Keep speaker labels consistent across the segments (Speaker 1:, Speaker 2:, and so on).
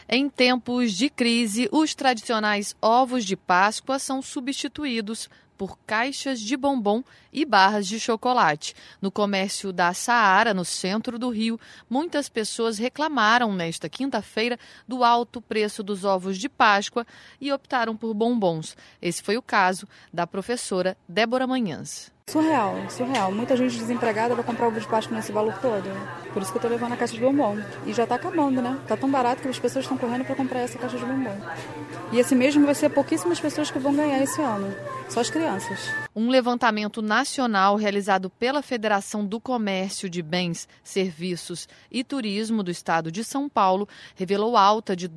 Speaker 1: Em tempos de crise, os tradicionais ovos de Páscoa são substituídos por caixas de bombom e barras de chocolate. No comércio da Saara, no centro do Rio, muitas pessoas reclamaram nesta quinta-feira do alto preço dos ovos de Páscoa e optaram por bombons. Esse foi o caso da professora Débora Manhãs.
Speaker 2: Surreal. Muita gente desempregada vai comprar ovo de Páscoa nesse valor todo. Por isso que eu tô levando a caixa de bombom. E já tá acabando, né? Tá tão barato que as pessoas estão correndo para comprar essa caixa de bombom. E esse mesmo vai ser pouquíssimas pessoas que vão ganhar esse ano. Só as crianças.
Speaker 1: Um levantamento nacional realizado pela Federação do Comércio de Bens, Serviços e Turismo do Estado de São Paulo revelou alta de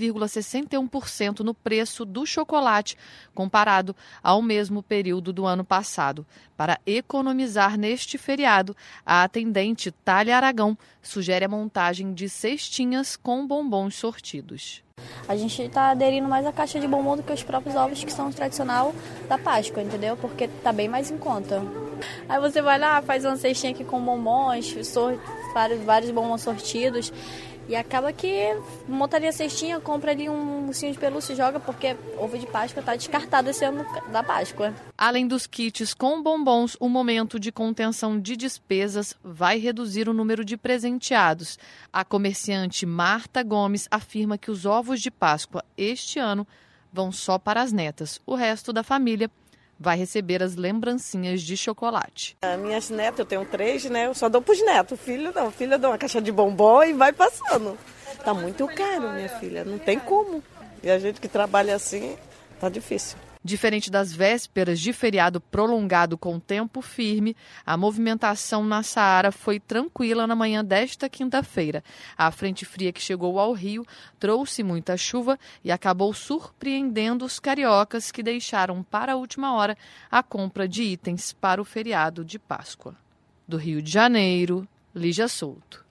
Speaker 1: 12,61% no preço do chocolate, comparado ao mesmo período do ano passado. Para economizar neste feriado, a atendente Thalia Aragão sugere a montagem de cestinhas com bombons sortidos.
Speaker 3: A gente está aderindo mais à caixa de bombom do que os próprios ovos que são o tradicional da Páscoa, entendeu? Porque tá bem mais em conta. Aí você vai lá, faz uma cestinha aqui com bombons, vários bombons sortidos. E acaba que montaria a cestinha, compra ali um ursinho de pelúcia e joga, porque ovo de Páscoa está descartado esse ano da Páscoa.
Speaker 1: Além dos kits com bombons, o momento de contenção de despesas vai reduzir o número de presenteados. A comerciante Marta Gomes afirma que os ovos de Páscoa este ano vão só para as netas. O resto da família vai receber as lembrancinhas de chocolate.
Speaker 4: As minhas netas, eu tenho 3, né? Eu só dou para os netos. Filho não. Filha dá uma caixa de bombom e vai passando. Tá muito caro, minha filha. Não tem como. E a gente que trabalha assim, tá difícil.
Speaker 1: Diferente das vésperas de feriado prolongado com tempo firme, a movimentação na Saara foi tranquila na manhã desta quinta-feira. A frente fria que chegou ao Rio trouxe muita chuva e acabou surpreendendo os cariocas que deixaram para a última hora a compra de itens para o feriado de Páscoa. Do Rio de Janeiro, Lígia Souto.